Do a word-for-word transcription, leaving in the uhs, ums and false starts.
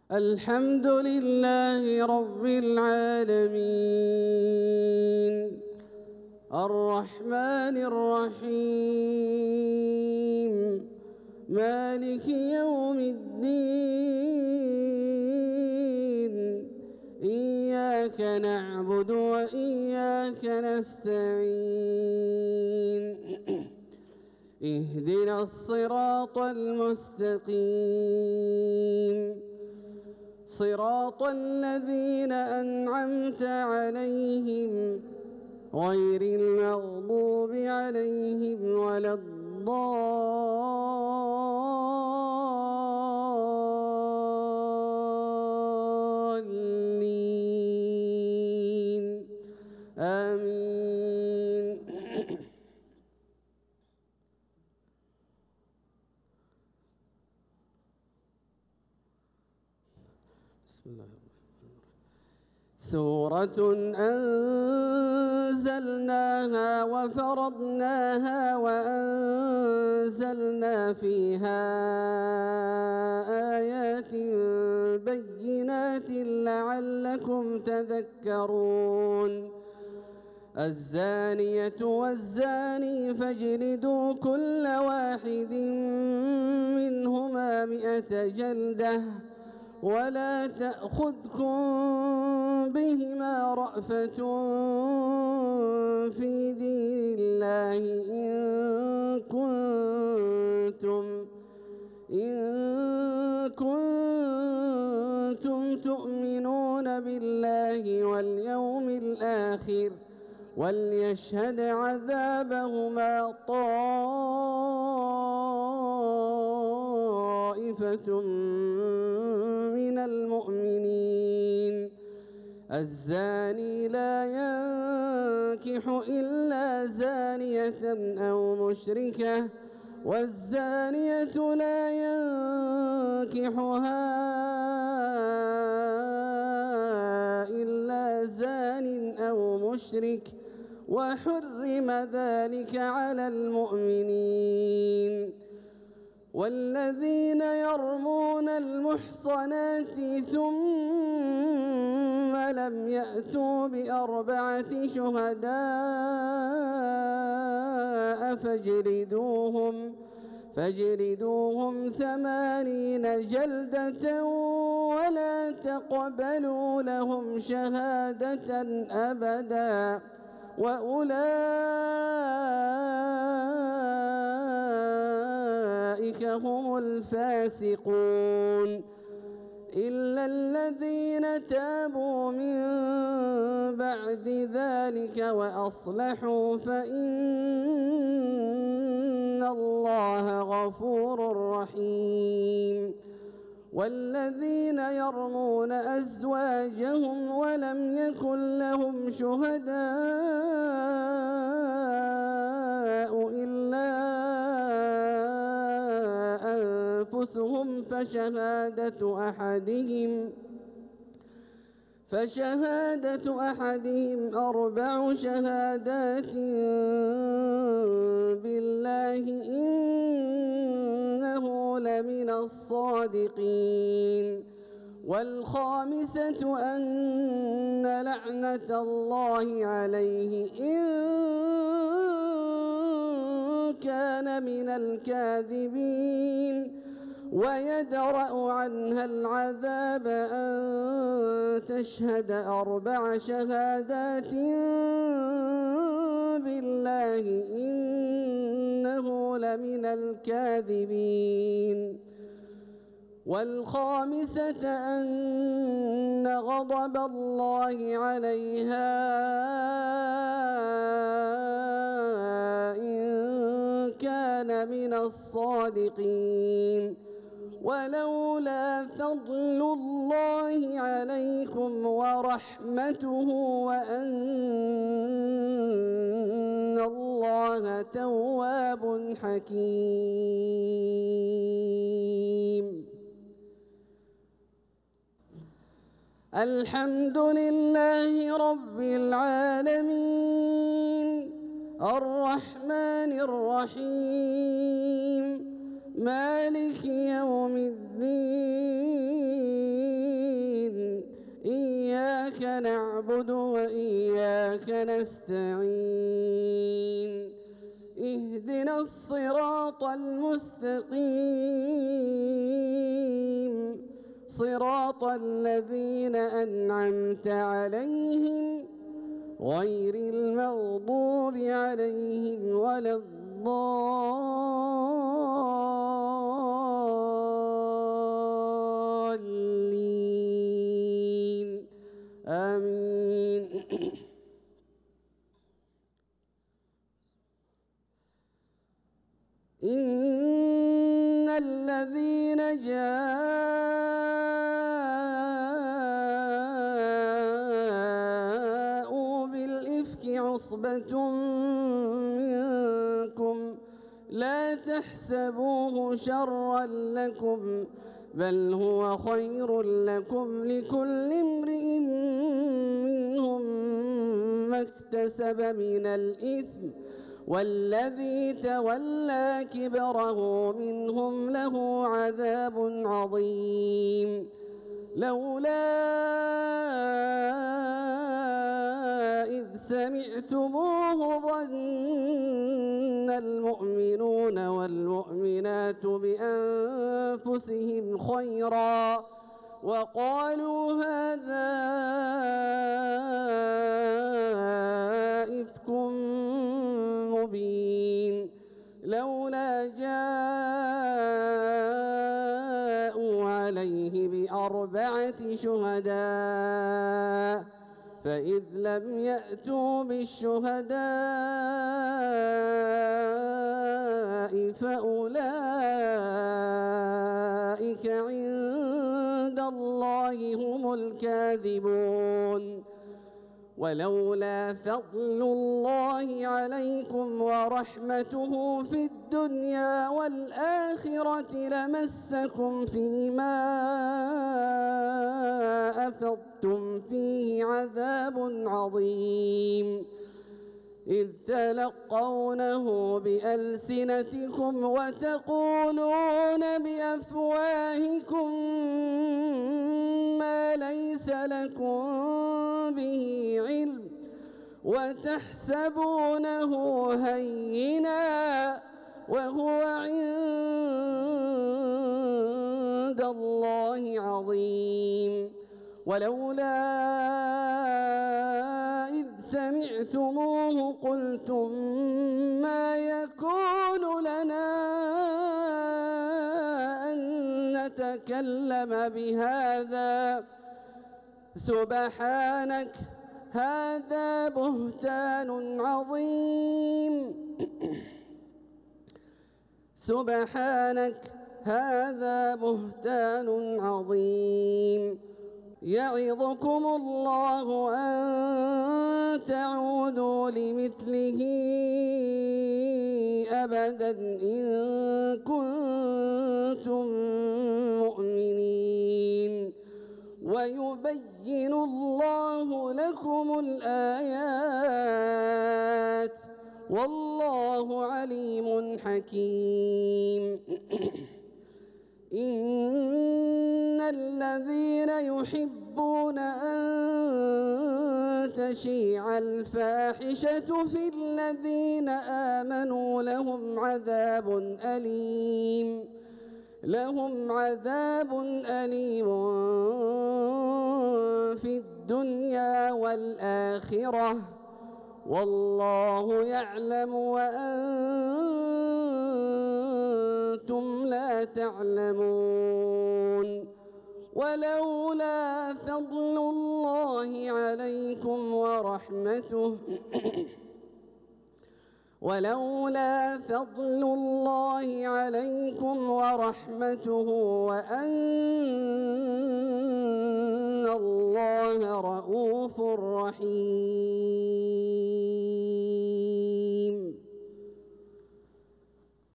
الحمد لله رب العالمين الرحمن الرحيم مالك يوم الدين إياك نعبد وإياك نستعين اهدنا الصراط المستقيم صراط الذين أنعمت عليهم غير المغضوب عليهم ولا الضالين آمين. بسم الله الرحمن الرحيم. سورة أنزلناها وفرضناها وأنزلنا فيها آيات بينات لعلكم تذكرون. الزانية والزاني فاجلدوا كل واحد منهما مئة جلدة ولا تأخذكم بهما رأفة في دين الله إن كنتم إن كنتم تؤمنون بالله واليوم الآخر وليشهد عذابهما طائفة من المؤمنين. الزاني لا ينكح إلا زانية أو مشركة والزانية لا ينكحها إلا زان أو مشرك وحرم ذلك على المؤمنين. والذين يرمون المحصنات ثم لم يأتوا بأربعة شهداء فاجلدوهم فاجلدوهم ثمانين جلدة ولا تقبلوا لهم شهادة أبدا وأولئك هم الفاسقون. إلا الذين تابوا من بعد ذلك وأصلحوا فإن الله غفور رحيم. والذين يرمون أزواجهم ولم يكن لهم شهداء إلا أنفسهم فشهادة أحدهم فشهادة أحدهم أربع شهادات بالله إنه لمن الصادقين. والخامسة أن لعنة الله عليه إن كان من الكاذبين ويدرأ عنها العذاب أن تشهد أربع شهادات بالله إنه لمن الكاذبين. والخامسة أن غضب الله عليها إن كان من الصادقين. ولولا فضل الله عليكم ورحمته وأن الله تواب حكيم. الحمد لله رب العالمين الرحمن الرحيم مالك يوم الدين نعبد وإياك نستعين اهدنا الصراط المستقيم صراط الذين أنعمت عليهم غير المغضوب عليهم ولا الضالين آمين. إن الذين جاءوا بالإفك عصبة منكم لا تحسبوه شرا لكم بل هو خير لكم لكل امرئ منهم ما اكتسب من الإثم والذي تولى كبره منهم له عذاب عظيم. لولا إذ سمعتموه ظن المؤمنون والمؤمنات بأنفسهم خيرا وقالوا هذا إفك مبين. لولا جاءوا عليه بأربعة شهداء فإذ لم يأتوا بالشهداء فأولئك عند الله هم الكاذبون. ولولا فضل الله عليكم ورحمته في الدنيا والآخرة لمسكم فيما أفضتم فيه عذاب عظيم إذ تلقونه بألسنتكم وتقولون بأفواهكم ما ليس لكم به علم وتحسبونه هينا وهو عند الله عظيم. ولولا إذ سمعتموه قلتم ما يكون لنا أن نتكلم بهذا سبحانك هذا بهتان عظيم سبحانك هذا بهتان عظيم. يعظكم الله أن تعودوا لمثله أبدا إن كنتم مؤمنين ويبين الله لكم الآيات والله عليم حكيم. إن الذين يحبون أن تشيع الفاحشة في الذين آمنوا لهم عذاب أليم لهم عذاب أليم في الدنيا والآخرة والله يعلم وأنتم لا تعلمون. ولولا فضل الله عليكم ورحمته ولولا فضل الله عليكم ورحمته وأن الله رؤوف رحيم